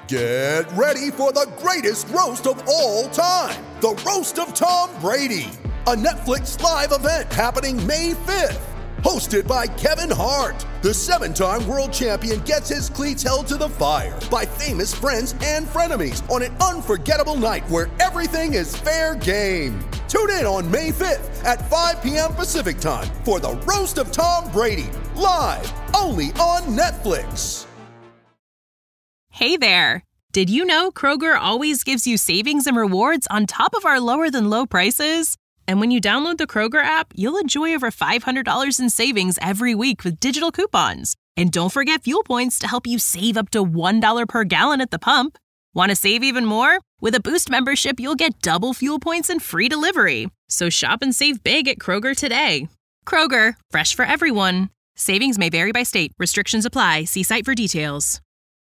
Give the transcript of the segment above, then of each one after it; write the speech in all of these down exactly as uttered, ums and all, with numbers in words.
Get ready for the greatest roast of all time, the Roast of Tom Brady, a Netflix live event happening May fifth. Hosted by Kevin Hart, the seven-time world champion gets his cleats held to the fire by famous friends and frenemies on an unforgettable night where everything is fair game. Tune in on May fifth at five p.m. Pacific time for the Roast of Tom Brady, live only on Netflix. Hey there! Did you know Kroger always gives you savings and rewards on top of our lower-than-low prices? And when you download the Kroger app, you'll enjoy over five hundred dollars in savings every week with digital coupons. And don't forget fuel points to help you save up to one dollar per gallon at the pump. Want to save even more? With a Boost membership, you'll get double fuel points and free delivery. So shop and save big at Kroger today. Kroger, fresh for everyone. Savings may vary by state. Restrictions apply. See site for details.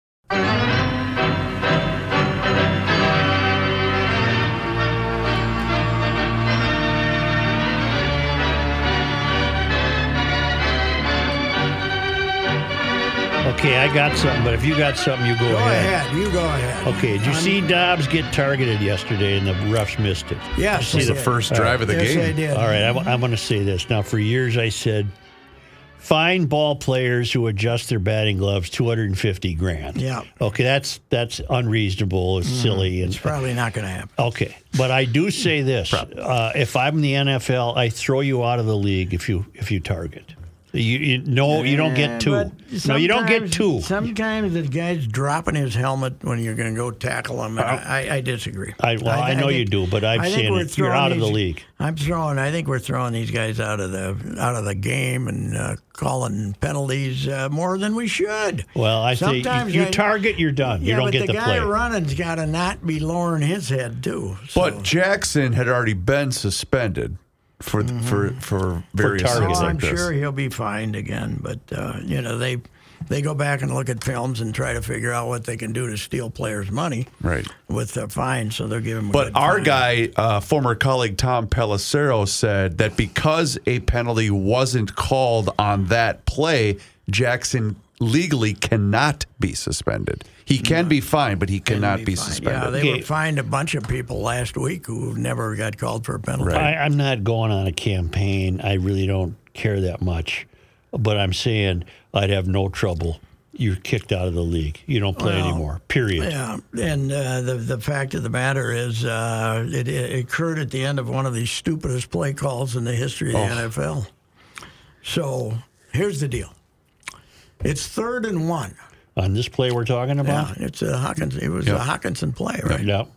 Okay, I got something, but if you got something, you go, go ahead. ahead. You go ahead. Okay, did you I'm, see Dobbs get targeted yesterday and the refs missed it? Yes, see the did. first drive right. of the yes, game. I did. All right, I'm, I'm going to say this. Now, for years I said, fine ball players who adjust their batting gloves two hundred fifty grand. Yeah. Okay, that's that's unreasonable. It's mm, silly. And, it's probably not going to happen. Okay, but I do say this. Uh, if I'm the N F L, I throw you out of the league if you if you target. You, you no, you don't get two. No, you don't get two. Sometimes the guy's dropping his helmet when you're going to go tackle him. And uh, I, I disagree. I, well, I, I know I think, you do, but I'm saying it, you're out these, of the league. I'm throwing. I think we're throwing these guys out of the out of the game and uh, calling penalties uh, more than we should. Well, I think you, you target, you're done. Yeah, you don't but get the, the guy play. running's got to not be lowering his head too. So. But Jackson had already been suspended. For mm-hmm. for for various for things oh, like I'm this. I'm sure he'll be fined again, but uh, you know they they go back and look at films and try to figure out what they can do to steal players' money, right? With the fine, so they'll give him. A but good our fine. guy, uh, former colleague Tom Pelissero, said that because a penalty wasn't called on that play, Jackson legally cannot be suspended. He can no. be fined, but he cannot be, be suspended. Yeah, they okay. were fined a bunch of people last week who never got called for a penalty. Right. I, I'm not going on a campaign. I really don't care that much. But I'm saying I'd have no trouble. You're kicked out of the league. You don't play well, anymore, period. Yeah, and uh, the the fact of the matter is uh, it, it occurred at the end of one of the stupidest play calls in the history of the oh. N F L. So here's the deal. It's third and one. On this play we're talking about? Yeah, it's a Hawkins. It was yep. a Hawkinson play, right? Yep.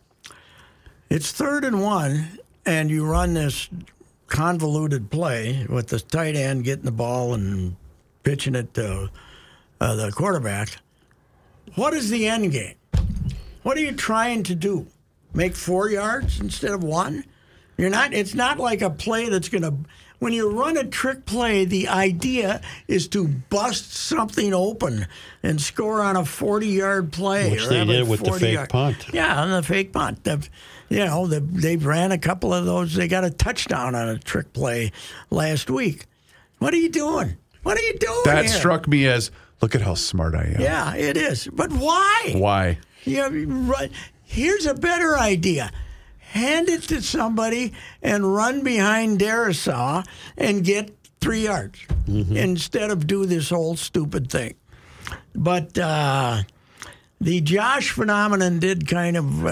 It's third and one, and you run this convoluted play with the tight end getting the ball and pitching it to uh, the quarterback. What is the end game? What are you trying to do? Make four yards instead of one? You're not. It's not like a play that's going to. When you run a trick play, the idea is to bust something open and score on a forty-yard play. Which or they did with the fake yard. punt. Yeah, on the fake punt. The, you know, the, they ran a couple of those. They got a touchdown on a trick play last week. What are you doing? What are you doing That here? struck me as, look at how smart I am. Yeah, it is. But why? Why? Yeah, right. Here's a better idea. Hand it to somebody and run behind Darisaw and get three yards mm-hmm. instead of do this whole stupid thing. But uh, the Josh phenomenon did kind of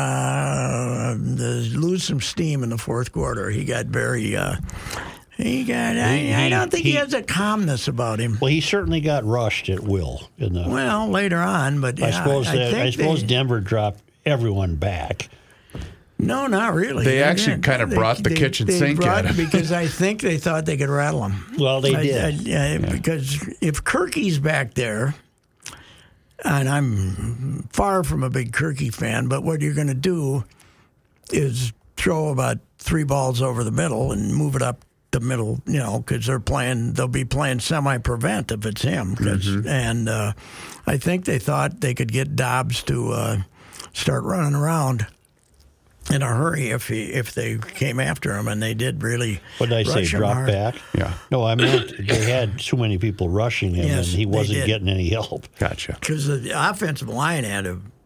uh, lose some steam in the fourth quarter. He got very... Uh, he got. I, I don't think he, he has a calmness about him. Well, he certainly got rushed at will. In the, well, later on, but yeah, I suppose I, that, I suppose they, Denver dropped everyone back. No, not really. They, they actually didn't. kind of they, brought the they, kitchen they sink brought, at him. Because I think they thought they could rattle him. Well, they I, did. I, I, yeah. Because if Kirky's back there, and I'm far from a big Kirky fan, but what you're going to do is throw about three balls over the middle and move it up the middle, you know, because they're playing, they'll be playing semi-prevent if it's him. Mm-hmm. And uh, I think they thought they could get Dobbs to uh, start running around in a hurry if he if they came after him, and they did really. What did I say? Drop hard. back? Yeah. No, I meant they had too many people rushing him, yes, and he wasn't getting any help. Gotcha. Because the offensive line had to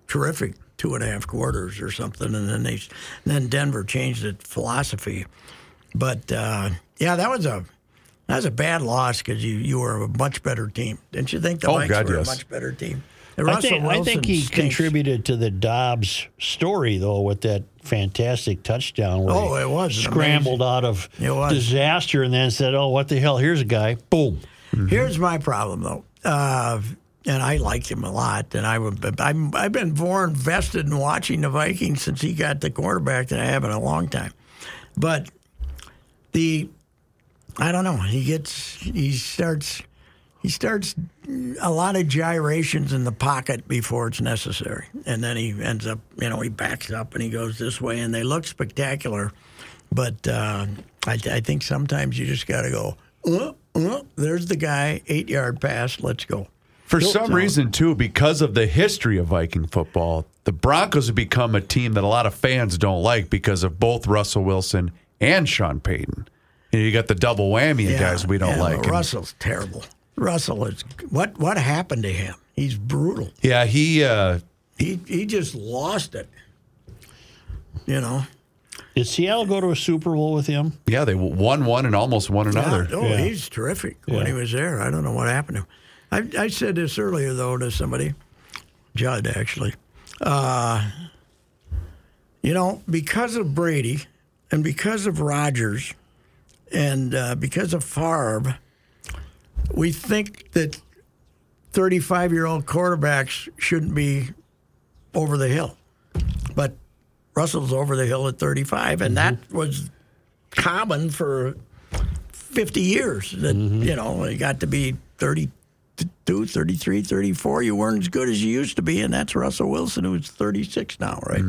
terrific two and a half quarters or something, and then they, and then Denver changed its philosophy. But uh, yeah, that was a that was a bad loss because you, you were a much better team, didn't you think? The Oh, Vikes God, were yes. a much better team. I think, I think he contributed to the Dobbs story, though, with that fantastic touchdown where Oh, he it was scrambled amazing. out of It was. disaster and then said, oh, what the hell, here's a guy. Boom. Here's my problem, though. Uh, and I liked him a lot. And I would, I'm, I've been more invested in watching the Vikings since he got the quarterback than I have in a long time. But the, I don't know, he gets, he starts, he starts a lot of gyrations in the pocket before it's necessary. And then he ends up, you know, he backs up and he goes this way, and they look spectacular. But uh, I, I think sometimes you just got to go, uh, uh, there's the guy, eight-yard pass, let's go. For So- some reason, too, because of the history of Viking football, the Broncos have become a team that a lot of fans don't like because of both Russell Wilson and Sean Payton. You know, you got the double whammy of Yeah, guys we don't yeah, like. but And- Russell's terrible. Russell is, what, what happened to him? He's brutal. yeah, he. Uh, He he just lost it. You know? Did Seattle go to a Super Bowl with him? yeah, they won one and almost won another. Yeah, oh, Yeah. he's terrific when Yeah. he was there. I don't know what happened to him. I, I said this earlier, though, to somebody, Judd, actually. Uh, you know, because of Brady and because of Rodgers and uh, because of Favre, we think that thirty-five-year-old quarterbacks shouldn't be over the hill. But Russell's over the hill at thirty-five, and that was common for fifty years. That, you know, you got to be thirty-two, thirty-three, thirty-four. You weren't as good as you used to be, and that's Russell Wilson, who's thirty-six now, right?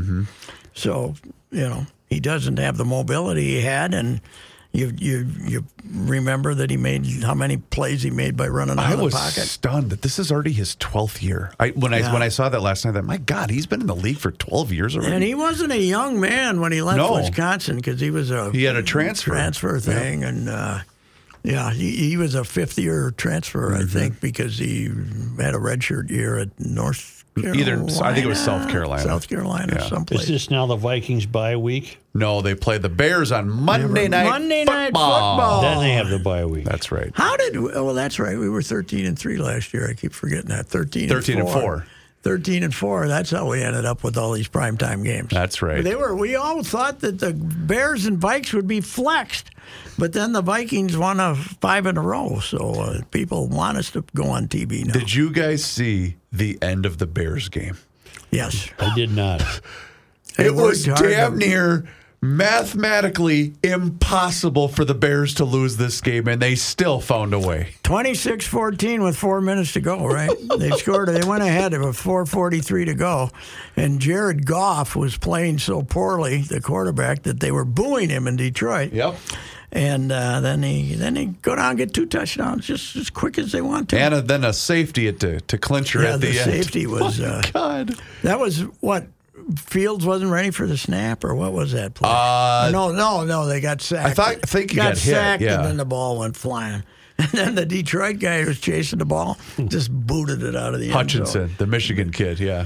So, you know, he doesn't have the mobility he had, and you you you remember that he made how many plays he made by running out I of the was pocket. stunned that this is already his twelfth year. I, when I Yeah. when I saw that last night, I thought, my God, he's been in the league for twelve years already. And he wasn't a young man when he left No. Wisconsin because he was a He had a transfer. transfer thing, and uh, yeah, he, he was a fifth year transfer, I think, because he had a redshirt year at North Carolina. Either- I think it was South Carolina. South Carolina, Yeah. someplace. Is this now the Vikings bye week? No, they play the Bears on Monday night Monday Night football. Football. Then they have the bye week. That's right. How did? Oh, well, that's right. We were thirteen and three last year. I keep forgetting that. Thirteen. thirteen and and four. four. Thirteen and four. That's how we ended up with all these primetime games. That's right. They were. We all thought that the Bears and Vikes would be flexed, but then the Vikings won a five in a row. So uh, people want us to go on T V now. Did you guys see the end of the Bears game? Yes. I did not. They It was worked hard damn to- near mathematically impossible for the Bears to lose this game, and they still found a way. twenty-six fourteen with four minutes to go, right? They scored. They went ahead with four forty-three to go. And Jared Goff was playing so poorly, the quarterback, that they were booing him in Detroit. Yep. And uh, then he then he go down and get two touchdowns just as quick as they want to. And a, then a safety at to, to clinch her yeah, at the, the end. safety was uh, God. that was what Fields wasn't ready for the snap, or what was that play? Uh, no, no, no. They got sacked. I thought- I think he got hit, sacked, yeah. and then the ball went flying. And then the Detroit guy who was chasing the ball just booted it out of the end zone. Hutchinson, the Michigan kid, yeah.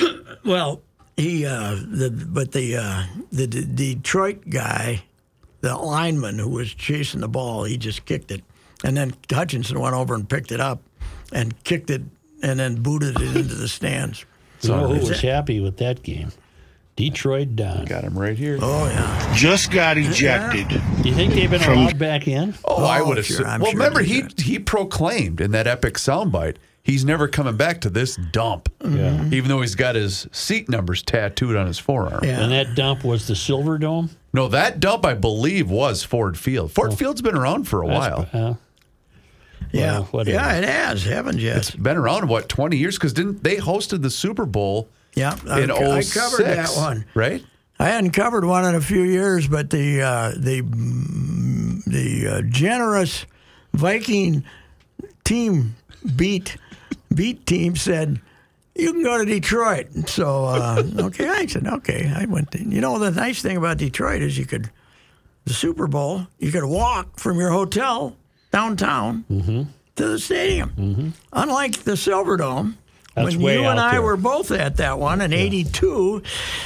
Well, he, uh, the but the uh, the D- Detroit guy, the lineman who was chasing the ball, he just kicked it, and then Hutchinson went over and picked it up, and kicked it, and then booted it into the stands. You know who Is was it- happy with that game? Detroit Don. Got him right here. Oh yeah, Just got ejected. Do you think they've been From- allowed back in? Oh, I Oh, would have. sure, I'm well, sure remember they he did. he proclaimed in that epic soundbite he's never coming back to this dump. Yeah. Even though he's got his seat numbers tattooed on his forearm. yeah. And that dump was the Silver Dome? No, that dump I believe was Ford Field. Ford Field's been around for a while. That's- uh, yeah, well, whatever. yeah. It has, haven't you? It's been around what twenty years because didn't they hosted the Super Bowl Yeah, I, in I oh covered that six, one. right? I hadn't covered one in a few years, but the uh, the mm, the uh, generous Viking team beat beat team said, "You can go to Detroit." So uh, okay, I said okay. I went. To, you know, the nice thing about Detroit is you could the Super Bowl. You could walk from your hotel downtown to the stadium. Unlike the Silverdome, That's when way you and out I there. were both at that one in eighty-two.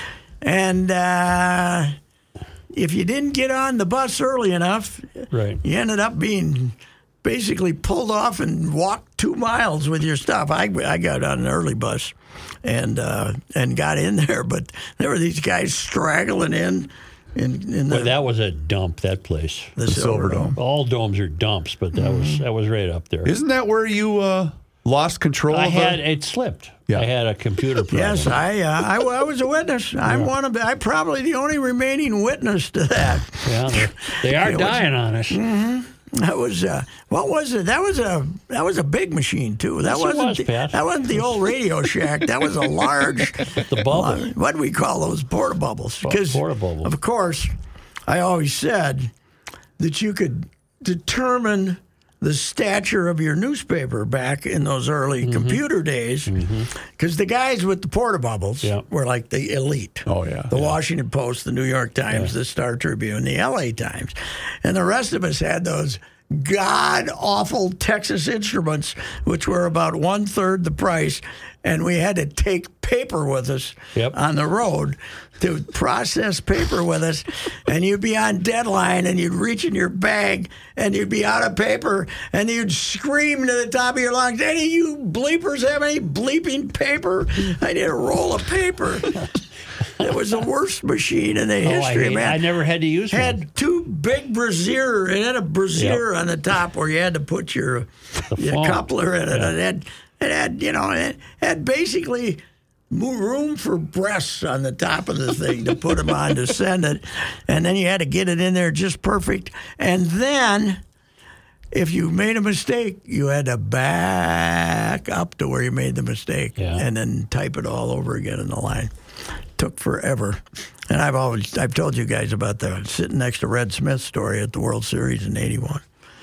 And uh, if you didn't get on the bus early enough, Right. you ended up being basically pulled off and walked two miles with your stuff. I, I got on an early bus and uh, and got in there, but there were these guys straggling in. In, in the, Well, that was a dump, that place. the The Silver Silver Dome. All domes are dumps, but that was that was right up there. Isn't that where you uh, lost control I of had it? it slipped. Yeah. I had a computer problem. Yes, I, uh, I I was a witness. I'm one of I'm probably the only remaining witness to that. Yeah, they, they are It was- dying on us. That was uh, what was it? That was a that was a big machine too. That Yes, it wasn't was, the, Pat. that wasn't the old Radio Shack. That was a large. The bubble. What do we call those porta bubbles? Because porta bubble. of course, I always said that you could determine the stature of your newspaper back in those early Mm-hmm. computer days, because the guys with the porta bubbles Yeah. were like the elite. Oh, yeah. The Washington Post, the New York Times, the Star Tribune, the L A Times, and the rest of us had those god awful Texas Instruments, which were about one third the price, and we had to take paper with us Yep. on the road to process paper with us, and you'd be on deadline, and you'd reach in your bag, and you'd be out of paper, and you'd scream to the top of your lungs, "Any of you bleepers have any bleeping paper? I need a roll of paper." It was the worst machine in the Oh, I, history, hate, man. I never had to use one. Had two big brassiere. It had a brassiere Yep. on the top where you had to put your, your foam. coupler in it. Yeah. It had, it had, you know, it had basically mo- room for breasts on the top of the thing to put them on to send it. And then you had to get it in there just perfect. And then if you made a mistake, you had to back up to where you made the mistake Yeah. and then type it all over again in the line. Took forever. And I've always I've told you guys about the sitting next to Red Smith story at the World Series in eighty-one.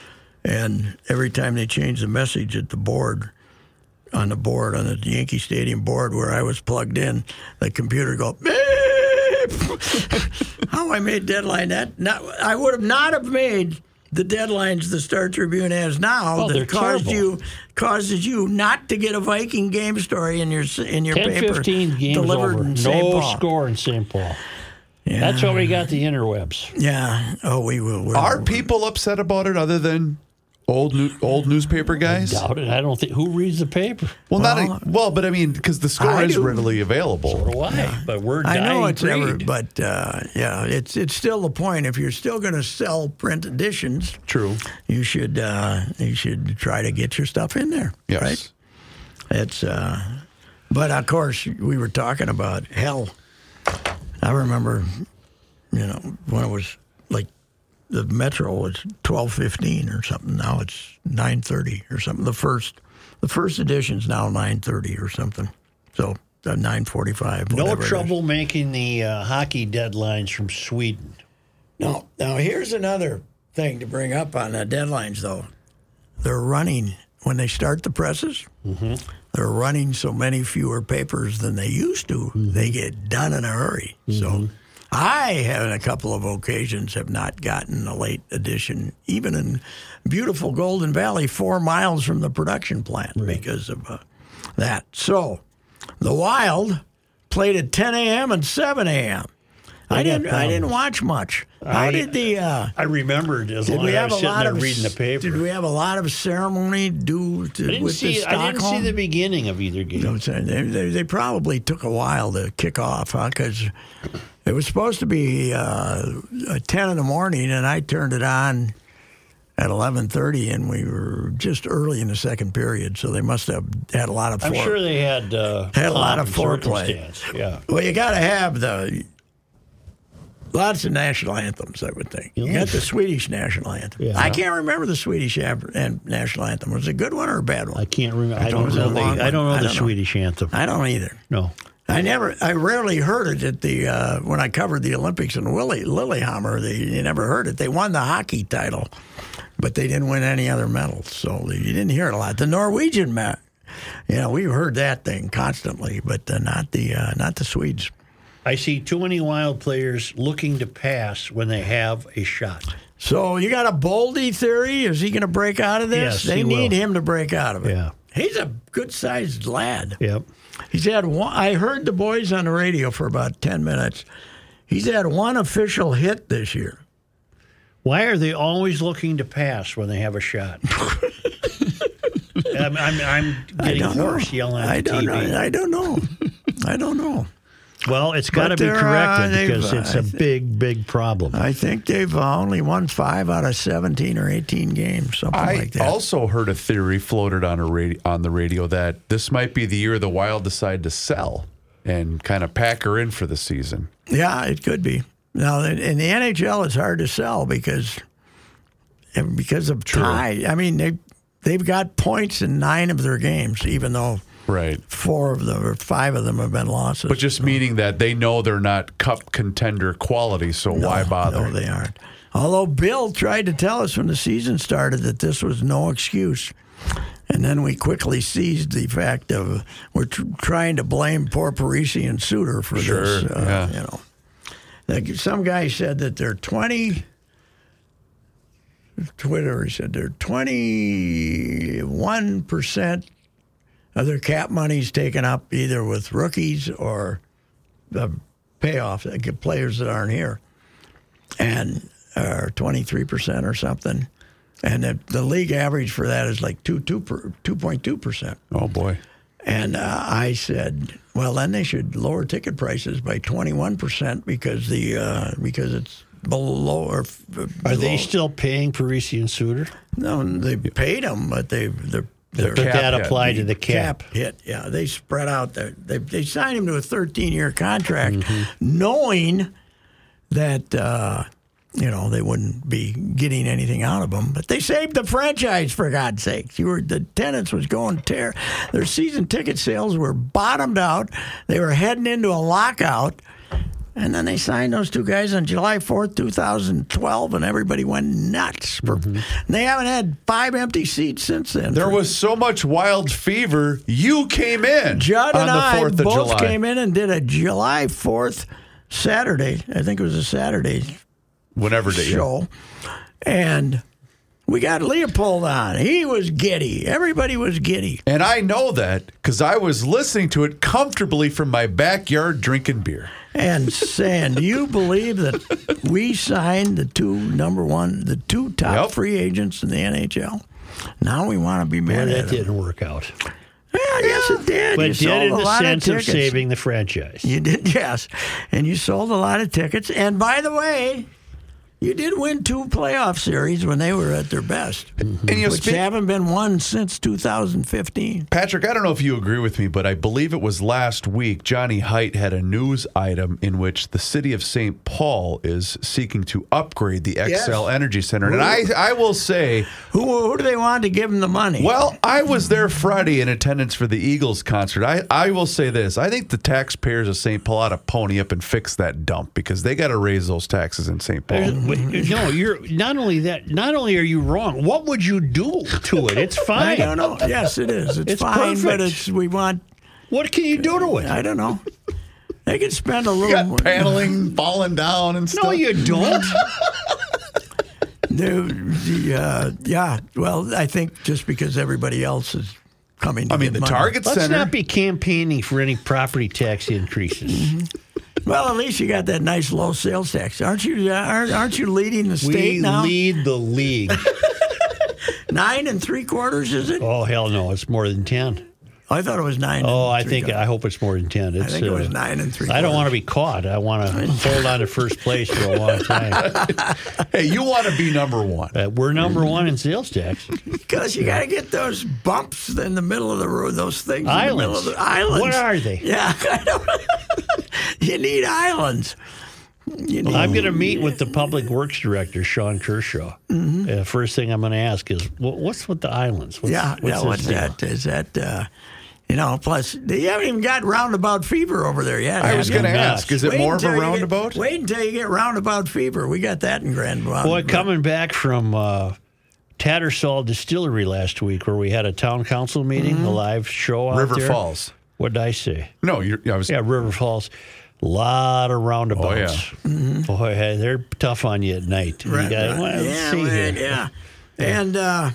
And every time they changed the message at the board, on the board, on the Yankee Stadium board where I was plugged in, the computer go, beep! How I made deadline that not I would have not have made the deadlines the Star Tribune has now Oh, they're that caused terrible. you causes you not to get a Viking game story in your in your ten, paper fifteen games delivered over. in Saint No Paul. score in Saint Paul. Yeah. That's why we got the interwebs. Yeah. Oh, we will. we're- Are people upset about it other than old new, old newspaper guys? Doubt it. I don't think. Who reads the paper? Well, not Well, a, well, but I mean, because the score I is do. readily available. So do I. But we're I dying know it's breed. never, but uh, yeah, it's it's still the point. If you're still going to sell print editions, True. you should uh, you should try to get your stuff in there. Yes. Right? It's, uh, but of course, we were talking about hell. I remember, you know, when it was like the Metro was twelve fifteen or something. Now it's nine thirty or something. The first, the first edition's now nine thirty or something. So uh, nine forty five. No trouble making the uh, hockey deadlines from Sweden. No. Now here's another thing to bring up on the deadlines, though. They're running when they start the presses. Mm-hmm. They're running so many fewer papers than they used to. Mm-hmm. They get done in a hurry. So I, have, on a couple of occasions, have not gotten a late edition, even in beautiful Golden Valley, four miles from the production plant, because of uh, that. So the Wild played at ten a.m. and seven a.m. I I got didn't. I problems. didn't watch much. How I- did the? Uh, I remembered as did long we as I have was a sitting lot there of reading the paper. Did we have a lot of ceremony due to I didn't with see. the I didn't see Stockholm? the beginning of either game. No, it's- They, they, they probably took a while to kick off, huh? Because it was supposed to be uh, ten in the morning, and I turned it on at eleven thirty, and we were just early in the second period, so they must have had a lot of. I'm fore- sure they had uh, Had a lot pomp of and foreplay. circumstance. Yeah. Well, you got to have the lots of national anthems, I would think. You got the Swedish national anthem. Yeah. I can't remember the Swedish ab- an- national anthem. Was it a good one or a bad one? I can't remember. I thought it don't was a know. long The, I one. don't know I the don't know. Swedish anthem. I don't either. No. I never, I rarely heard it at the uh, when I covered the Olympics in Willie, Lillehammer. They you never heard it. They won the hockey title, but they didn't win any other medals, so you didn't hear it a lot. The Norwegian, ma- you know, we heard that thing constantly, but uh, not the uh, not the Swedes. I see too many Wild players looking to pass when they have a shot. So you got a Boldy theory? Is he going to break out of this? Yes, they he need will. him to break out of it. Yeah. He's a good-sized lad. Yep. He's had one. I heard the boys on the radio for about ten minutes. He's had one official hit this year. Why are they always looking to pass when they have a shot? I'm, I'm, I'm getting hoarse yelling at I the don't T V. know. I don't know. I don't know. Well, it's got to be they're, corrected uh, because they've, it's uh, a big, big problem. I think they've uh, only won five out of seventeen or eighteen games, something I like that. also heard a theory floated on a radio, on the radio that this might be the year the Wild decide to sell and kind of pack her in for the season. Yeah, it could be. Now, in the N H L, it's hard to sell because because of tie. I mean, they they've got points in nine of their games, even though Right. four of them or five of them have been losses. But just meaning that they know they're not cup contender quality, so no, why bother? No, they aren't. Although Bill tried to tell us when the season started that this was no excuse. And then we quickly seized the fact of we're tr- trying to blame poor Parisi and Suter for Sure, this. Uh, yeah. You know, like some guy said that they're twenty. Twitter, he said they're twenty-one percent of their cap money's taken up either with rookies or the payoff, like players that aren't here, and or twenty-three percent or something. And the, the league average for that is like two, two, two point two percent. Oh, boy. And uh, I said, well, then they should lower ticket prices by twenty-one percent because the uh, because it's below. Or f- Are below. they still paying Parisi and Suter? No, they paid them, but they they're. But they're that hit. applied to the cap. cap hit. Yeah, they spread out their. They they signed him to a thirteen-year contract, Mm-hmm. knowing that uh, you know they wouldn't be getting anything out of him. But they saved the franchise, for God's sakes. You were the attendance was going tear. Their season ticket sales were bottomed out. They were heading into a lockout. And then they signed those two guys on July fourth, two thousand twelve, and everybody went nuts. For, Mm-hmm. and they haven't had five empty seats since then. There For- was so much Wild fever. You came in Judd on and the I fourth of both July. came in and did a July fourth Saturday. I think it was a Saturday Whenever they show. And we got Leopold on. He was giddy. Everybody was giddy. And I know that because I was listening to it comfortably from my backyard drinking beer. And saying, do you believe that we signed the two number one, the two top Yep. free agents in the N H L? Now we want to be Well, mad that at them. didn't work out. Yeah, yes, it did. But you did sold in a the lot sense of, of tickets. saving the franchise. You did, yes. And you sold a lot of tickets. And by the way, you did win two playoff series when they were at their best, And you know, which speak- haven't been won since two thousand fifteen. Patrick, I don't know if you agree with me, but I believe it was last week Johnny Height had a news item in which the city of Saint Paul is seeking to upgrade the X L Yes. Energy Center. And I, I will say, Who, who do they want to give them the money? well, I was there Friday in attendance for the Eagles concert. I, I will say this. I think the taxpayers of Saint Paul ought to pony up and fix that dump because they got to raise those taxes in Saint Paul. There's- wait, No, you're not only that. Not only are you wrong. What would you do to it? It's I fine. don't know. Yes, it is. It's, It's fine, but perfect. it's we want. What can you do to it? I don't know. They could spend a You little. got paneling falling down and stuff. No, you don't. The, the, uh, yeah. Well, I think just because everybody else is coming. To I mean, get the money. Target Let's Center. not be campaigning for any property tax increases. Well, at least you got that nice low sales tax, aren't you? Aren't, aren't you leading the state We now? lead the league. Nine and three quarters, is it? Oh hell no, it's more than ten. I thought it was nine. Oh, and I three think quarters. I hope it's more than ten. It's, I think it was uh, nine and three. I don't want to quarters. be caught. I want to hold on to first place for a long time. Hey, you want to be number one. Uh, we're number one in sales tax. Because you got to get those bumps in the middle of the road, those things in the middle Islands. of the islands. What are they? Yeah, I don't. You need islands. You need, I'm going to meet with the public works director, Sean Kershaw. Mm-hmm. Uh, first thing I'm going to ask is, wh- what's with the islands? What's, yeah, what's yeah. this What's deal? that? Is that? Uh, you know, plus you haven't even got roundabout fever over there yet. I have was you? going to Not. ask, is it Wait more of a until you get- roundabout? wait until you get roundabout fever. We got that in Grand Blanc. Boy, coming back from uh, Tattersall Distillery last week, where we had a town council meeting, Mm-hmm. a live show out River there. Falls. What did I say? No, you're, I was. Yeah, River Falls. A lot of roundabouts. Oh, yeah. Mm-hmm. Boy, hey, they're tough on you at night. You Right, gotta, right. well, let's yeah, see right, here. yeah. And uh,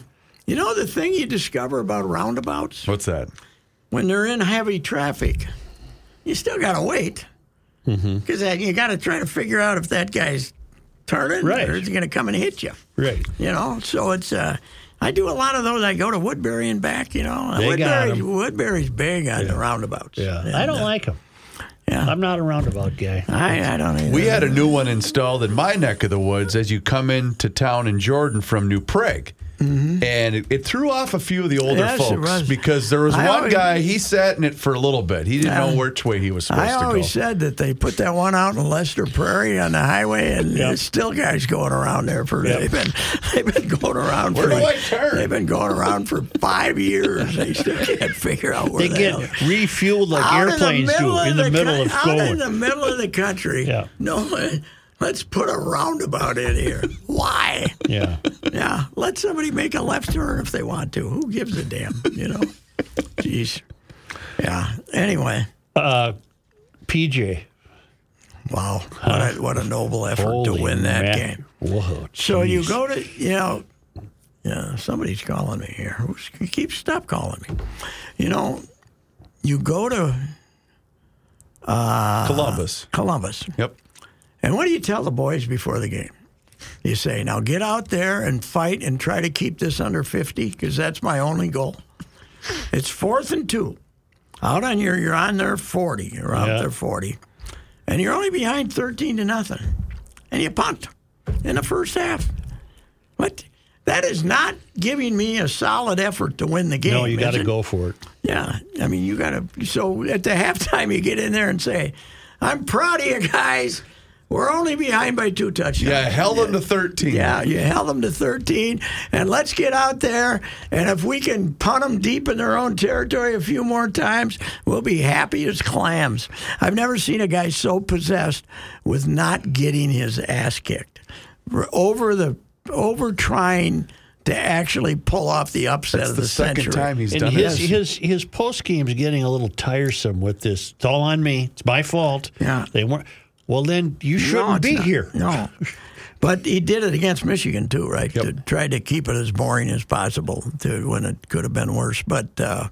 You know the thing you discover about roundabouts? What's that? When they're in heavy traffic, you still got to wait. Because mm-hmm. you got to try to figure out if that guy's turning right. or is he going to come and hit you. Right. You know, so it's, uh, I do a lot of those. I go to Woodbury and back, you know. They Woodbury, got 'em. Woodbury's big on Yeah. the roundabouts. Yeah. And, I don't uh, like them. Yeah. I'm not a roundabout guy. I, I don't either. We had a new one installed in my neck of the woods as you come into town in Jordan from New Prague. Mm-hmm. And it, it threw off a few of the older Yes, it folks was. because there was I one always- guy, he sat in it for a little bit. He didn't Yeah. know which way he was supposed I to go. always said that they put that one out in Lester Prairie on the highway, and Yep. there's still guys going around there for Yep. they've been they've been going around Where for do like, I turn? They've been going around for five years. They still can't figure out where They the get hell. refueled like Out airplanes in the do middle in the, of middle coun- of out going. in the middle of the country. Yeah. No, let's put a roundabout in here. Why? Yeah. Yeah, let somebody make a left turn if they want to. Who gives a damn? You know. Jeez. Yeah. Anyway. Uh, P J. Wow, what a, what a noble effort Holy to win that man. game. Whoa. So you jeez. go to, you know, yeah, somebody's calling me here. Who's, keep stop calling me. You know, you go to uh, Columbus. Columbus, Yep. and what do you tell the boys before the game? You say, now get out there and fight and try to keep this under fifty, because that's my only goal. It's fourth and two. Out on your, you're on their forty. You're out Yeah. there forty. And you're only behind thirteen to nothing. And you punt in the first half. What? That is not giving me a solid effort to win the game. No, you got is to it? go for it. Yeah. I mean, you got to. So at the halftime, you get in there and say, I'm proud of you guys. We're only behind by two touchdowns. Yeah, held them to thirteen. Yeah, you held them to thirteen, and let's get out there, and if we can punt them deep in their own territory a few more times, we'll be happy as clams. I've never seen a guy so possessed with not getting his ass kicked. We're over the over trying to actually pull off the upset That's of the, the, second century. time he's And done his, this. his his post game's getting a little tiresome with this. It's all on me. It's my fault. Yeah. They weren't. Well, then you shouldn't No, it's be not. here. No. But he did it against Michigan, too, right? Yep. To try to keep it as boring as possible to when it could have been worse. But, uh,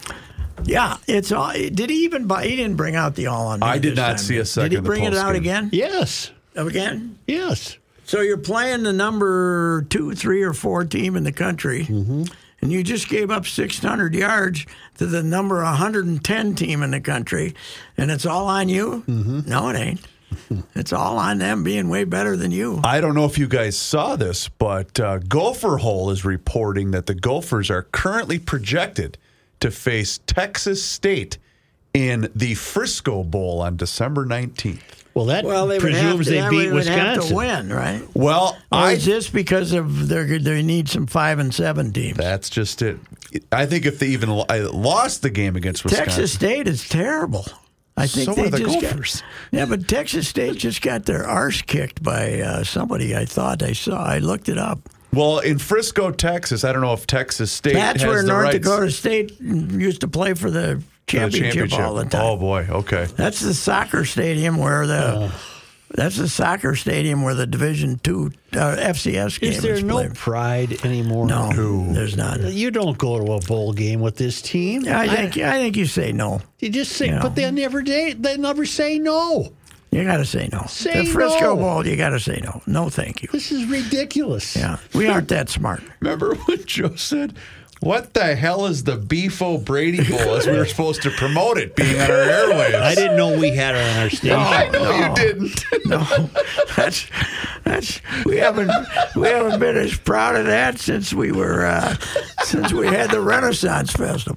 yeah, it's all. Did he even buy? He didn't bring out the all on me. I did this not time. see a second Did he of the bring it out postgame. again? Yes. Again? Yes. So you're playing the number two, three, or four team in the country, Mm-hmm. and you just gave up six hundred yards to the number one hundred ten team in the country, and it's all on you? Mm-hmm. No, it ain't. It's all on them being way better than you. I don't know if you guys saw this, but uh, Gopher Hole is reporting that the Gophers are currently projected to face Texas State in the Frisco Bowl on December nineteenth. Well, that Well, they would have presumes to, they that beat would have Wisconsin. to win, right? Well, Or I is this because of their, they need some five and seven teams? that's just it. I think if they even lo- I lost the game against Wisconsin, Texas State is terrible. I think So they are the just Gophers. Got, yeah, but Texas State just got their arse kicked by uh, somebody. I thought I saw. I looked it up. well, in Frisco, Texas, I don't know if Texas State That's has where the North rights Dakota State used to play for the for the championship, all the time. Oh boy, okay. That's the soccer stadium where the. That's the soccer stadium where the Division Two uh, F C S game Is there is no played. pride anymore? No, there's not. You don't go to a bowl game with this team. I think I think you say no. You just say, you know. but they never they, they never say no. You got to say no. Say the Frisco no. Bowl, you got to say no. No, thank you. This is ridiculous. Yeah, we aren't that smart. Remember what Joe said? What the hell is the Beef O'Brady Bowl? As we were supposed to promote it being on our airwaves. I didn't know we had it on our station. I know No. you didn't. No, that's that's we haven't we haven't been as proud of that since we were uh, since we had the Renaissance Festival.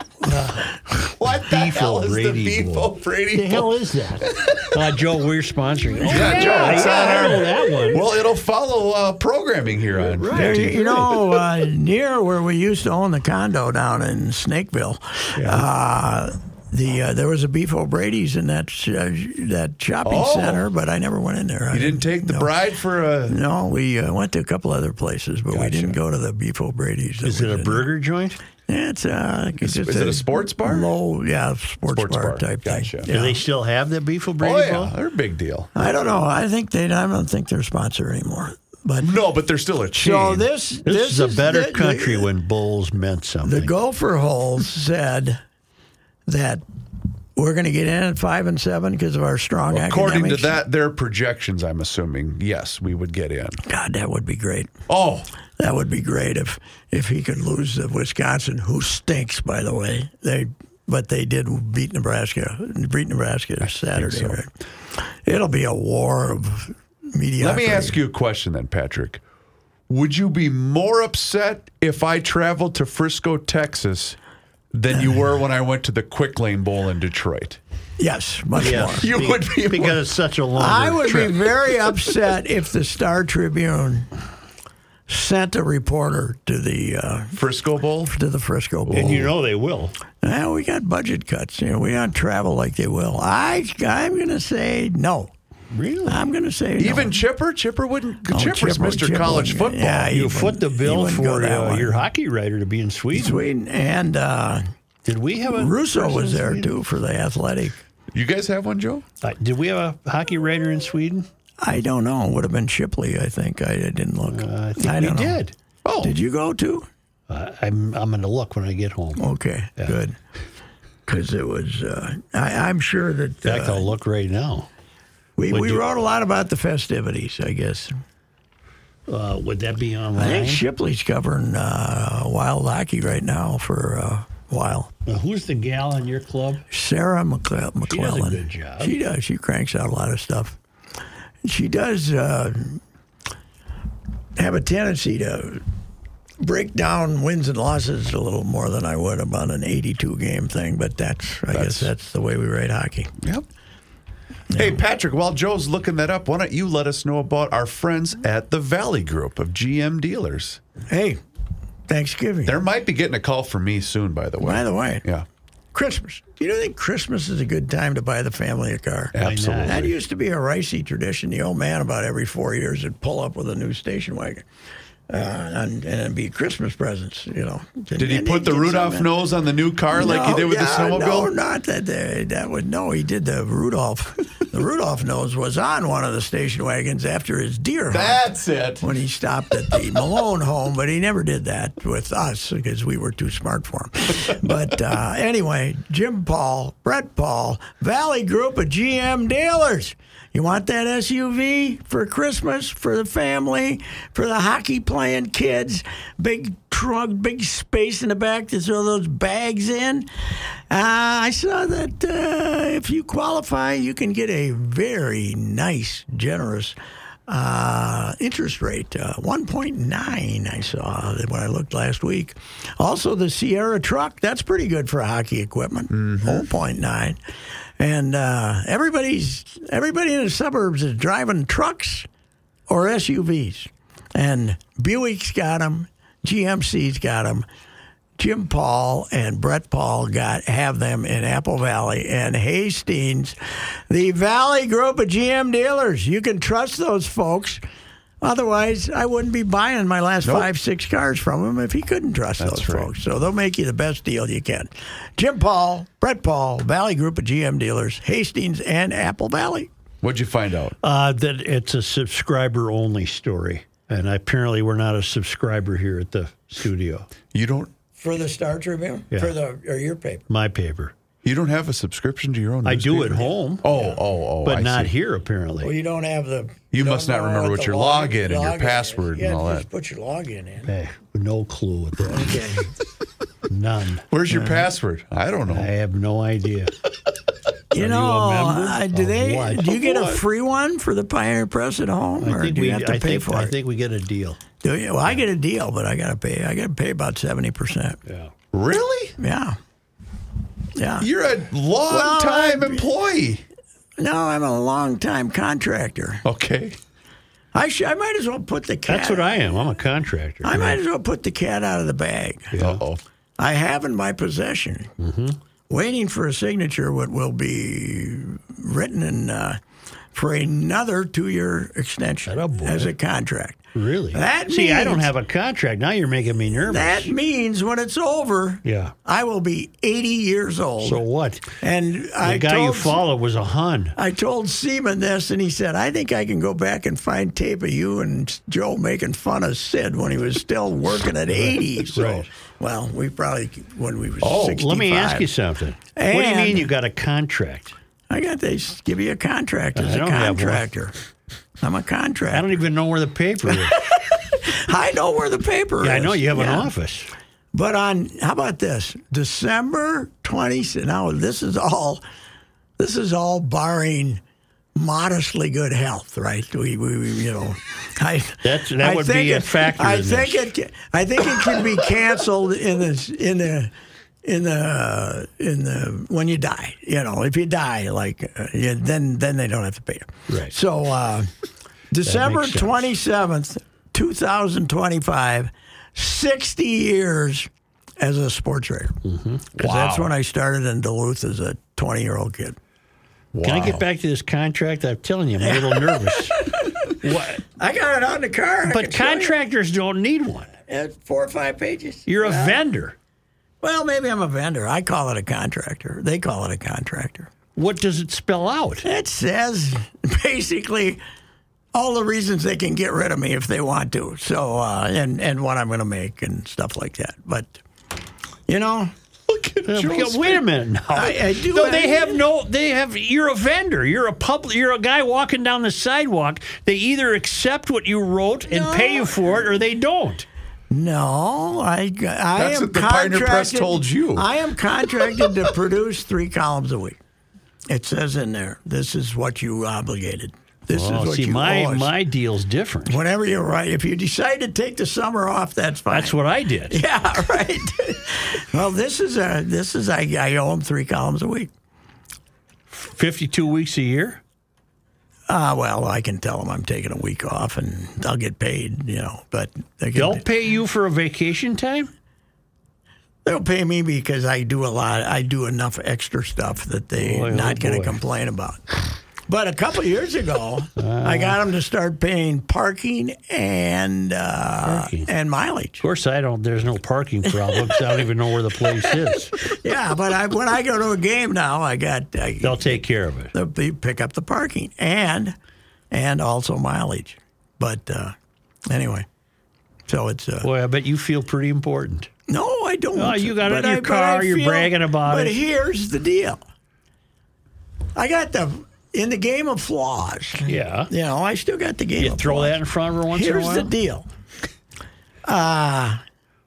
What the Beef hell is the O'Brady Beef Bowl. O'Brady The Bowl? hell is that? Uh, Joe, we're sponsoring. Oh, Yeah, Joe, it's yeah, on I our- know that one. Well, it'll follow uh, programming here on There, fifteen. you know, uh, near where we used to own the condo down in Snakeville, uh, the uh, there was a Beef O'Brady's in that sh- uh, that shopping Oh. center, but I never went in there. I You didn't take the no. bride for a. No, we uh, went to a couple other places, but we Gotcha. didn't go to the Beef O'Brady's. that Is we it a did. burger joint? Yeah, it's uh, it's Is- just is it a sports bar? Low, yeah, sports, Sports bar, bar. type Gotcha. thing. Do Yeah. they still have the Beef O'Brady Oh, yeah. Bowl? They're a big deal. I don't know. I think they. I don't think they're a sponsor anymore. But No, but there's still a chain. so this This, this is a better the, country The, when Bulls meant something. the Gopher Holes said that we're going to get in at five and seven because of our strong According academics. to that, their projections, I'm assuming, yes, we would get in. God, that would be great. Oh, That would be great if if he could lose to Wisconsin, who stinks, by the way. They but they did beat Nebraska. Beat Nebraska Saturday. so. Right? It'll be a war of mediocrity. let me ask you a question then, Patrick. Would you be more upset if I traveled to Frisco, Texas, than you were when I went to the Quick Lane Bowl in Detroit? Yes, much Yes, more. You be- would be because more- it's such a long. I would trip. be very upset if the Star Tribune sent a reporter to the uh, Frisco Bowl? to the Frisco Bowl. And you know they will. Well, we got budget cuts. You know, we don't travel like they will. I I'm going to say no. Really? I'm going to say no. Even Chipper? Chipper wouldn't. Oh, Chipper's Chipper- Mister Chipper College wouldn't- football. yeah, he You wouldn't- foot the he bill wouldn't go for that uh, one. your hockey writer to be in Sweden. Sweden and uh, Did we have a Russo person was in there Sweden? too for the athletic. You guys have one, Joe? Uh, did we have a hockey writer in Sweden? I don't know. It would have been Shipley. I think I didn't look. Uh, I think I we don't know. did. Oh, Did you go too? Uh, I'm I'm going to look when I get home. Okay, good. Because it was. Uh, I, I'm sure that In fact, uh, I'll look right now. we would we you- wrote a lot about the festivities. I guess. Uh, would that be I online? think Shipley's covering uh, wild hockey right now for uh, a while. Uh, who's the gal in your club? Sarah McCle- She McClellan. does a good job. She does. She cranks out a lot of stuff. She does uh, have a tendency to break down wins and losses a little more than I would about an eighty-two game thing. But that's, I That's- guess, that's the way we write hockey. Yep. Hey, Patrick, while Joe's looking that up, why don't you let us know about our friends at the Valley Group of G M dealers? Hey, Thanksgiving. They might be getting a call from me soon, by the way. By the way, Yeah, Christmas. Do you think Christmas is a good time to buy the family a car? absolutely. That used to be a ricey tradition. The old man, about every four years, would pull up with a new station wagon. Uh, and, and it'd be Christmas presents, you know. Did he put the Rudolph nose on the new car like he did with the yeah, No, snowmobile? not that. Uh, that would no. He did the Rudolph. The Rudolph nose was on one of the station wagons after his deer hunt That's it. when he stopped at the Malone home, but he never did that with us because we were too smart for him. But uh, anyway, Jim Paul, Brett Paul, Valley Group of G M dealers. You want that S U V for Christmas, for the family, for the hockey playing kids? Big trunk, big space in the back to throw those bags in. Uh, I saw that uh, if you qualify, you can get a very nice, generous uh, interest rate, uh, one point nine. I saw when I looked last week. Also, the Sierra truck, that's pretty good for hockey equipment, one point nine. And uh, everybody's everybody in the suburbs is driving trucks or S U Vs. And Buick's got them, G M C's got them. Jim Paul and Brett Paul got have them in Apple Valley and Hastings. The Valley Group of G M dealers. You can trust those folks. Otherwise, I wouldn't be buying my last Nope. five, six cars from him if he couldn't trust That's those right. folks. So they'll make you the best deal you can. Jim Paul, Brett Paul, Valley Group of G M dealers, Hastings and Apple Valley. What'd you find out? Uh, that it's a subscriber only story, and apparently we're not a subscriber here at the studio. You don't. For the Star Tribune? Yeah. For the or your paper? My paper. You don't have a subscription to your own. I do newspaper? at home, Oh, oh, oh! but I not see. here apparently. Well, you don't have the. You don't must not know remember what the your log- login and your login is. password Yeah, and all just that. put your login in. Hey, no clue what that. Okay. None. Where's your password? I don't know. I have no idea. You Are know, you a member? uh, do Of they? what? Do you get a What? free one for the Pioneer Press at home, I or think do you we. have to I pay think. for I it? think we get a deal. Do you? Well, I get a deal, but I got to pay. I got to pay about seventy percent. Yeah. Really? Yeah. Yeah. You're a long time I- employee. No, I'm a long-time contractor. Okay. I sh- I might as well put the cat. That's what I am. I'm a contractor. I might as well put the cat out of the bag. Uh oh. I have in my possession, waiting for a signature, what will be written in uh, for another two-year extension Attaboy. as a contract. Really? That See, I don't means- have a contract. Now you're making me nervous. That means when it's over, Yeah. I will be eighty years old. So what? and The I guy told, you followed was a Hun. I told Seaman this, and he said, I think I can go back and find tape of you and Joe making fun of Sid when he was still working at eighty. So, Right. well, we probably, when we were Oh, sixty-five. let me ask you something. what do you And- mean you got a contract? I got, they give you a contract as I a don't have one. contractor. I'm a contractor. I don't even know where the paper is. I know where the paper Yeah, is. I know you have Yeah. an office. But on, how about this? December twentieth, now this is all, this is all barring modestly good health, right? We, we, we you know, I, That's- that I would think be a it- factor I in think this. it, I think it can be canceled in the, in the, in the, in the, when you die, you know, if you die, like, uh, yeah, then, then they don't have to pay you. Right. So, uh, December makes sense. twenty-seventh, two thousand twenty-five, sixty years as a sports writer. Because Mm-hmm. that's when I started in Duluth as a twenty-year-old kid. Can I get back to this contract? I'm telling you, I'm a little nervous. What? I got it on the car. I But can show you. contractors don't need one. It's four or five pages. You're a Well, vendor. Well, maybe I'm a vendor. I call it a contractor. They call it a contractor. What does it spell out? It says basically all the reasons they can get rid of me if they want to. So, uh, and, and what I'm going to make and stuff like that. But, you know, Look at Uh, Joe's wait a minute now. I- I do No, have- they have no. They have. You're a vendor. You're a public. You're a guy walking down the sidewalk. They either accept what you wrote and pay you for it, or they don't. No, I, I That's am what the Pioneer Press contracted- told you. I am contracted to produce three columns a week. It says in there, this is what you obligated. This Oh, is what see, you my owe us. my deal's different. Whenever you're right, if you decide to take the summer off, that's fine. That's what I did. Yeah, right. Well, this is a this is I, I owe them three columns a week. Fifty-two weeks a year. Ah, well, I can tell them I'm taking a week off and I'll get paid, you know. But they can, They'll pay you for a vacation time. they'll pay me because I do a lot. I do enough extra stuff that they're Boy, oh not going to boy. complain about. But a couple of years ago, I got them to start paying parking and uh, Parking. and mileage. Of course, I don't. There's no parking problem 'cause I don't even know where the place is. Yeah, but I, when I go to a game now, I got I, They'll take care of it. they'll be- pick up the parking and and also mileage. But uh, anyway, so it's uh, Boy, I bet you feel pretty important. no, I don't. Oh, you got it in But your I- but car, I you're feel- bragging about but it. here's the deal. I got the in the game of flaws. Yeah. You know, I still got the game You of throw flaws. that in front of her once in a Here's while. the deal. Uh,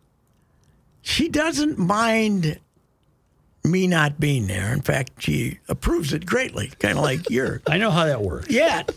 she doesn't mind me not being there. In fact, she approves it greatly, kind of like you're. I know how that works. Yet,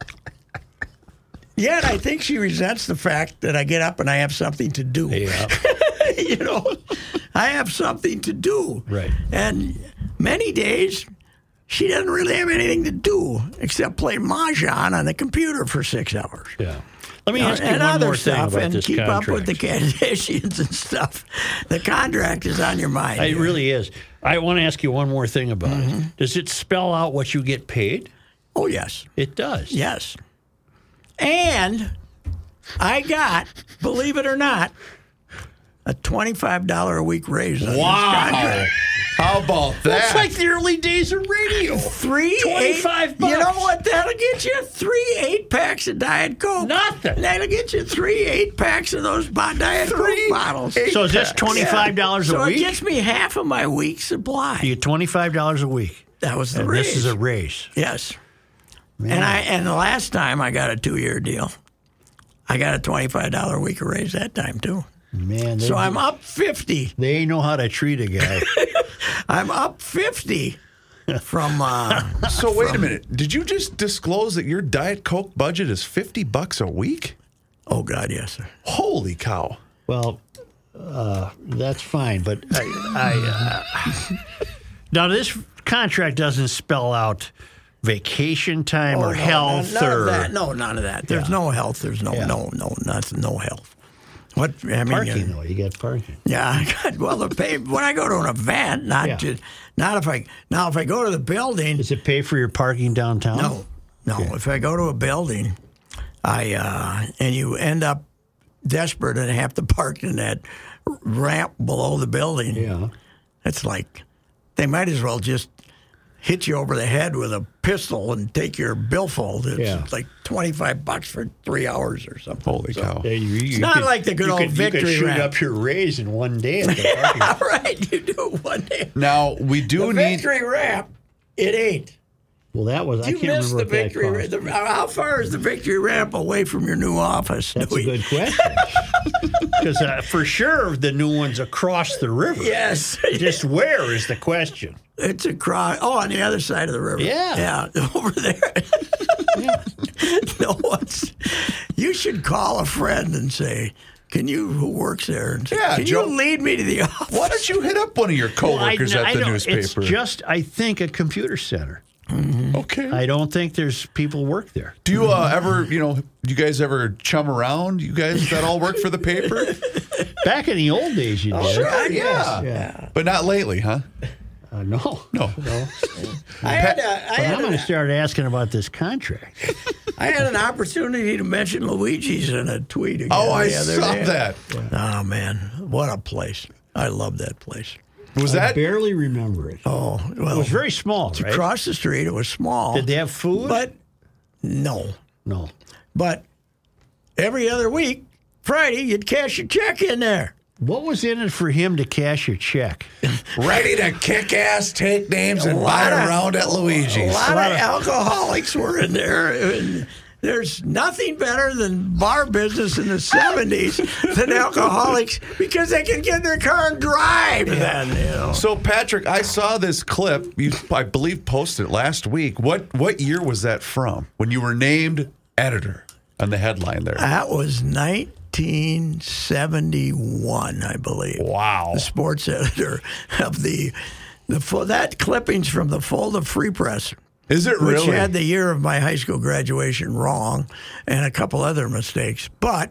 yet I think she resents the fact that I get up and I have something to do. Yeah. You know, I have something to do. Right. And many days, she doesn't really have anything to do except play mahjong on the computer for six hours. Yeah. Let me ask you and one other more thing stuff, about and this keep contract. up with the conditions and stuff. The contract is on your mind. It really is. I want to ask you one more thing about Mm-hmm. it. Does it spell out what you get paid? Oh, yes. It does. Yes. And I got, believe it or not, a twenty-five dollars a week raise on this contract. How about that? That's like the early days of radio. Three twenty-five eight, bucks. You know what that'll get you? Three eight packs of Diet Coke. Nothing. That'll get you three eight packs of those bo- Diet Three Coke bottles. eight So is this packs. twenty-five dollars so a it week? gets me half of my week's supply. You get twenty-five dollars a week. that was the And raise. this is a raise. Yes. And I and the last time I got a two year deal, I got a twenty-five dollars a week raise that time too. Man, they, So I'm up fifty. they know how to treat a guy. I'm up fifty from. Uh, So wait a minute. Did you just disclose that your Diet Coke budget is fifty bucks a week? oh God, yes, sir. Holy cow! Well, uh, that's fine, but I, I uh, now this contract doesn't spell out vacation time Oh, or no, health none, none or of that. No, none of that. There's Yeah. no health. There's no Yeah. no no nothing. No health. What I mean? parking. uh, Though you get parking. yeah, I got well. The pay when I go to an event, not Yeah. just not if I now if I go to the building. Does it pay for your parking downtown? No, no. If I go to a building, I uh, and you end up desperate and have to park in that ramp below the building. Yeah. It's like they might as well just hit you over the head with a pistol and take your billfold. It's Yeah. like twenty-five bucks for three hours or something. Holy So- cow. Yeah, you- you It's not could- like the good you old could, victory You could shoot rap. up your raise in one day. At the parking Yeah, right. You do one day. Now, we do The need. victory rap, it ain't. Well, that was, I You can't missed remember the what victory that ramp. cost. The, how far is the victory ramp away from your new office? That's Dewey? a good question. Because uh, for sure the new one's across the river. Yes. Just where is the question? It's across. Oh, on the other side of the river. Yeah. Yeah, over there. No one's. You should call a friend and say, "Can you, who works there? And say, Yeah, can Joe- you lead me to the office?" Why don't you hit up one of your coworkers Well, I- at I the don't- newspaper? It's just, I think, a computer center. okay. I don't think there's people work there. Do you uh, ever, you know, you guys ever chum around? You guys that all work for the paper? Back in the old days, you did. Sure, I yeah. guess. Yeah. But not lately, huh? Uh, no. No. No. I had, a, I, But I'm had going to a, start asking about this contract. I had an opportunity to mention Luigi's in a tweet again. Oh, I the other saw day. that. Oh, man. What a place. I love that place. Was I that? barely remember it. Oh, well. It was very small, it's right? across the street. It was small. Did they have food? But no. no. But every other week, Friday, you'd cash your check in there. What was in it for him to cash your check? Ready to kick ass, take names, and lot ride of- around at A Luigi's. lot, of alcoholics were in there. And there's nothing better than bar business in the seventies than alcoholics because they can get in their car and drive then, you know. So, Patrick, I saw this clip. You, I believe, posted it last week. What what year was that from? When you were named editor on the headline there? That was nineteen seventy-one, I believe. Wow. The sports editor of the the full, that clippings from the Fulda Free Press. Is it Which really? had the year of my high school graduation wrong and a couple other mistakes. But,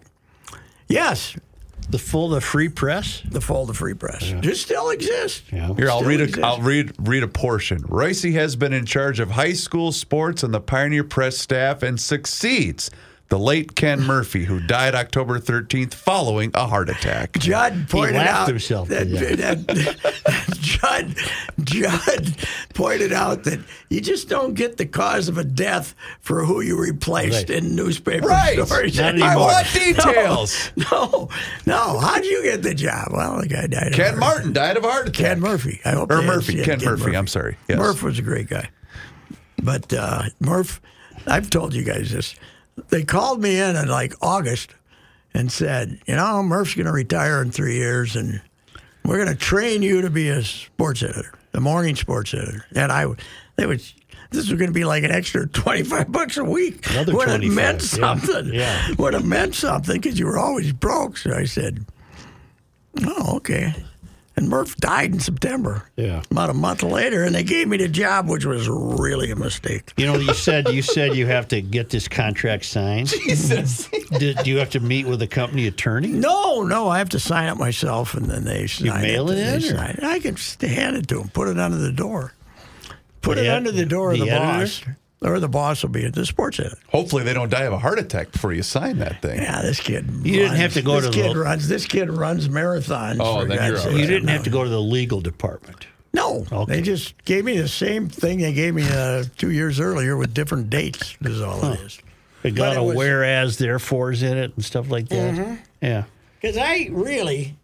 yes, The Fulda Free Press? the Fulda Free Press. It still exists. Yeah. Here, I'll Still read a, exists. I'll read read a portion. Ricey has been in charge of high school sports on the Pioneer Press staff and succeeds the late Ken Murphy, who died October thirteenth following a heart attack. Judd pointed laughed out himself to that, death. that- Judd, Judd pointed out that you just don't get the cause of a death for who you replaced Right. in newspaper Right. stories. Not I anymore. want details. No, no. How'd you get the job? Well, the guy died. of Ken heart Martin died of a heart attack. Ken Murphy. I hope Or they had- Murphy. yeah, Ken Murphy, I'm sorry. Yes. Murph was a great guy. But uh, Murph, I've told you guys this. They called me in in like August and said, you know, Murph's going to retire in three years and we're going to train you to be a sports editor, the morning sports editor. And I would, they would, this was going to be like an extra twenty-five bucks a week. Another would have twenty-five, meant yeah. something. Yeah. Would have meant something because you were always broke. So I said, oh, okay. And Murph died in September. Yeah. About a month later, and they gave me the job, which was really a mistake. You know, you said you said you have to get this contract signed. Jesus. Did, do you have to meet with the company attorney? No, no, I have to sign it myself, and then they sign mail it They in, or- sign it. I can just hand it to them, put it under the door. Put The it ed- under the door of the the editor? boss. Or the boss will be the sports editor. Hopefully they don't die of a heart attack before you sign that thing. Yeah, this kid. You didn't have to go this to kid the- runs. This kid runs marathons. Oh, for then God's you're sake. all right. You didn't have to go to the legal department. No, Okay. they just gave me the same thing they gave me uh, two years earlier with different dates. Is all it is. It got But it a was- whereas, therefores in it and stuff like that. Yeah. Because I really,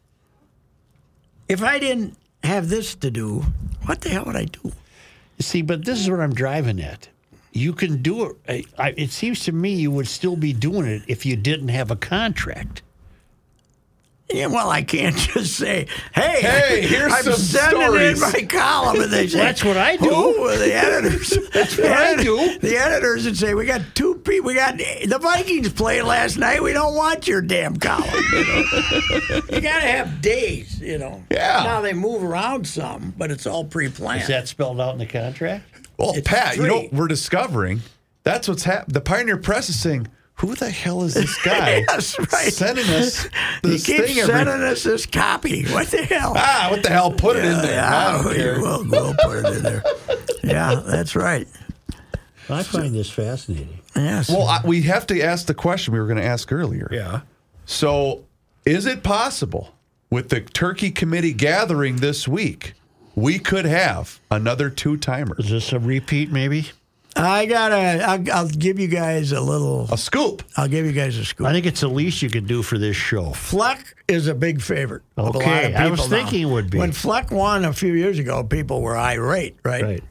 if I didn't have this to do, what the hell would I do? See, but this is what I'm driving at. You can do it. I, I, it seems to me you would still be doing it if you didn't have a contract. Yeah, well, I can't just say, "Hey, Hey, here's I'm some sending stories." in my column," and they say, That's what I do. Who are the editors? That's what I do. The editors would say, "We got two people. We got the Vikings played last night. We don't want your damn column." You know? You got to have days, you know. Yeah. Now they move around some, but it's all pre-planned. Is that spelled out in the contract? Well, It's Pat, you know three. what we're discovering? That's what's happening. The Pioneer Press is saying, who the hell is this guy That's right. sending us He this keeps thing every... sending us this copy. What the hell? Ah, what the hell? Put it in there. I Yeah, don't we- care. we'll, we'll put it in there. Yeah, that's right. I find this fascinating. Yes. Well, I, we have to ask the question we were going to ask earlier. Yeah. So, is it possible with the Turkey Committee gathering this week, we could have another two-timer? Is this a repeat, maybe? I gotta. I'll, I'll give you guys a little. A scoop. I'll give you guys a scoop. I think it's the least you could do for this show. Fleck is a big favorite. Of a lot Okay, of people I was now. thinking it would be. When Fleck won a few years ago, people were irate, right? Right.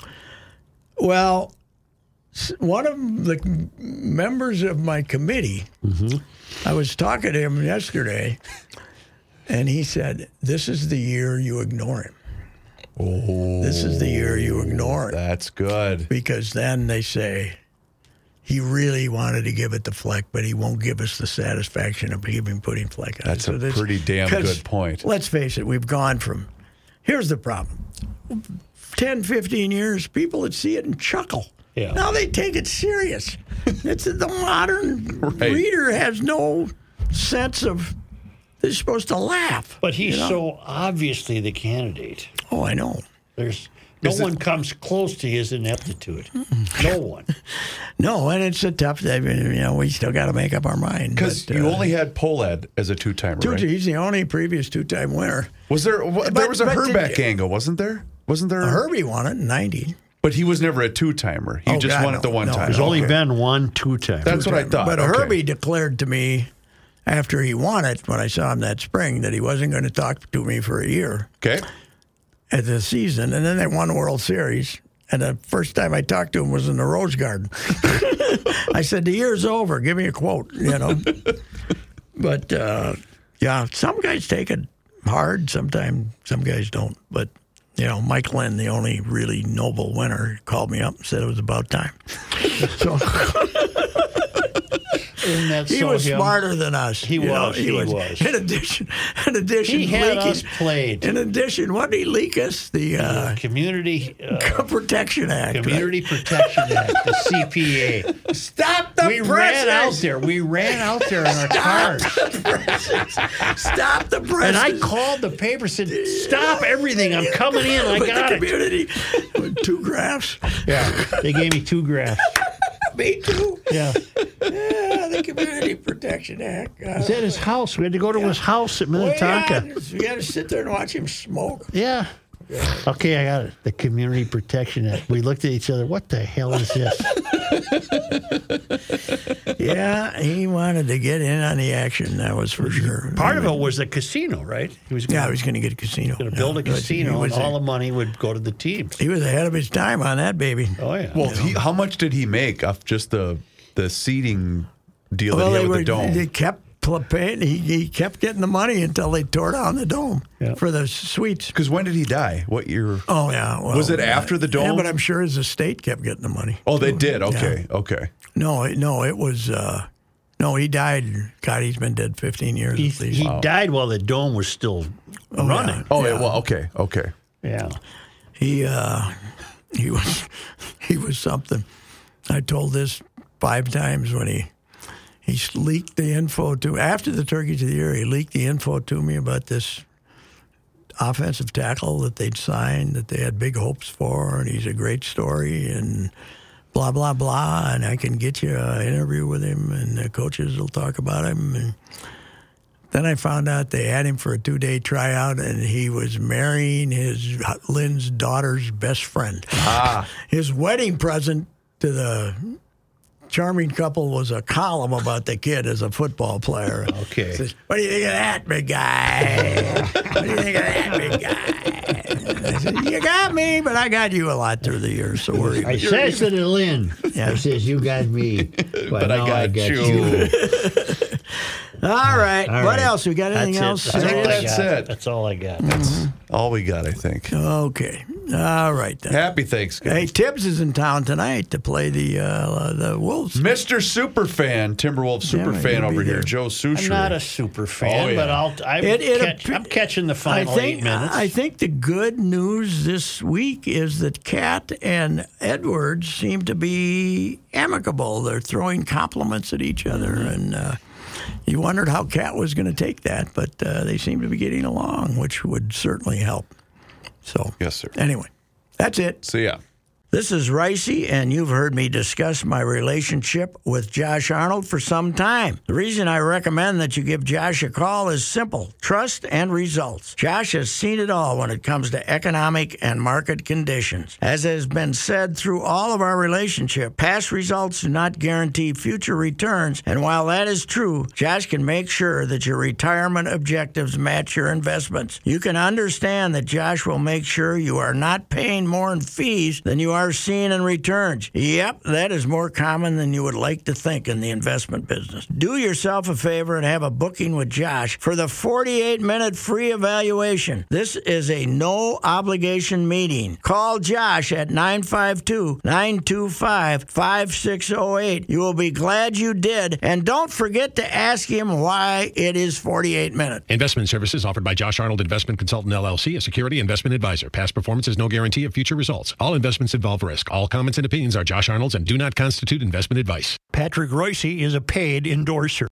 Well, s- one of the members of my committee, Mm-hmm. I was talking to him yesterday, and he said, "This is the year you ignore him. Oh, This is the year you ignore him." that's good. Because then they say he really wanted to give it to Fleck, but he won't give us the satisfaction of even putting Fleck on. That's So a this- pretty damn 'cause good point. Let's face it, we've gone from, here's the problem, ten, fifteen years, people would see it and chuckle. Yeah. Now they take it serious. It's the modern Right. reader has no sense of, they're supposed to laugh. But he's you know? so obviously the candidate. Oh, I know. There's no Is it- one comes close to his ineptitude. No one. No, and it's a tough, I mean, you know, we still got to make up our mind. Because but, you uh, only had Polad as a two-timer, Two, right? He's the only previous two-time winner. Was there? What, there But- was a but did Herbeck you- angle, wasn't there? Wasn't there? Herbie won it in ninety. But he was never a two-timer. He Oh, just God, won it the no, one no. time. There's only Okay. been one two-time. That's what I thought. But Okay. Herbie declared to me after he won it, when I saw him that spring, that he wasn't going to talk to me for a year Okay. at the season. And then they won the World Series. And the first time I talked to him was in the Rose Garden. I said, the year's over. Give me a quote, you know. But, uh, yeah, some guys take it hard. Sometimes some guys don't. But, you know, Mike Lynn, the only really noble winner, called me up and said it was about time. So Isn't that he so was him? smarter than us. He you know, was, he was. In addition, in addition, He had leaking- us played. In addition, what did he leak us? The uh, Community uh, Protection Act. right? Community Protection Act, the C P A. Stop the We presses! ran out there. We ran out there in our cars. Stop the presses! And I called the paper, said, "Stop everything! I'm coming in. I With got the it." community. With two graphs. Yeah, they gave me two graphs. Me too. Yeah, Yeah, the Community Protection Act. Uh, he's at his house. We had to go to his house at well, Minnetonka. yeah, we got to sit there and watch him smoke. Yeah. Okay, I got it. The Community Protection Act. We looked at each other. What the hell is this? Yeah, he wanted to get in on the action. That was for sure. Part of it was the casino, right? He was Yeah, gonna, he was going to get a casino. gonna build a Yeah, casino, he and was, all a- the money would go to the teams. he was ahead of his time on that, baby. Oh yeah. Well, he, how much did he make off just the the seating deal Well, that he they had with were. the dome? They kept pl- paying. He, he kept getting the money until they tore down the dome Yeah. for the suites. Because when did he die? What year? Oh yeah. Well, Was it yeah. after the Yeah, dome? but I'm sure his estate kept getting the money. Oh, they did. Yeah. Okay. Okay. No, it- no, it was. Uh, no, he died. God, he's been dead fifteen years he at least. he died while the dome was still Oh, running. yeah. Oh, Yeah. yeah. Well, okay. Okay. Yeah. He uh, he was he was something. I told this five times when he he leaked the info to after the Turkeys of the Year. He leaked the info to me about this offensive tackle that they'd signed that they had big hopes for, and he's a great story and blah blah blah. And I can get you an interview with him, and the coaches will talk about him. And then I found out they had him for a two-day tryout, and he was marrying his Lynn's daughter's best friend. Ah. His wedding present to the charming couple was a column about the kid as a football player. Okay. Says, what do you think of that, big guy? What do you think of that, big guy? I said, you got me, but I got you a lot through the years, so worry. I says to the Lynn, Yeah. I says, "You got me, but, But I now got, you. you." All right. All what right. else? We got anything That's else? it. That's all I That's got. it. That's all I got. All we got, I think. Okay. All right then. Happy Thanksgiving. Hey, Tibbs is in town tonight to play the uh, the Wolves. Mister Superfan, Timberwolves Yeah, superfan he'll be over here, there. Joe Sushri. I'm not a super fan, Oh, yeah. but I'll. I'm, It- it catch, ap- I'm catching the I final think eight minutes. I think the good news this week is that Cat and Edwards seem to be amicable. They're throwing compliments at each other, Mm-hmm. and uh, you wondered how Cat was going to take that, but uh, they seem to be getting along, which would certainly help. So Yes, sir. Anyway, that's it. So, yeah. This is Ricey, and you've heard me discuss my relationship with Josh Arnold for some time. The reason I recommend that you give Josh a call is simple: trust and results. Josh has seen it all when it comes to economic and market conditions. As has been said through all of our relationship, past results do not guarantee future returns, and while that is true, Josh can make sure that your retirement objectives match your investments. You can understand that Josh will make sure you are not paying more in fees than you are seeing in returns. Yep, that is more common than you would like to think in the investment business. Do yourself a favor and have a booking with Josh for the forty-eight minute free evaluation. This is a no-obligation meeting. Call Josh at nine five two, nine two five, five six zero eight. You will be glad you did, and don't forget to ask him why it is forty-eight minutes. Investment services offered by Josh Arnold Investment Consultant, L L C, a security investment advisor. Past performance is no guarantee of future results. All investments involve risk. All comments and opinions are Josh Arnold's and do not constitute investment advice. Patrick Reusse is a paid endorser.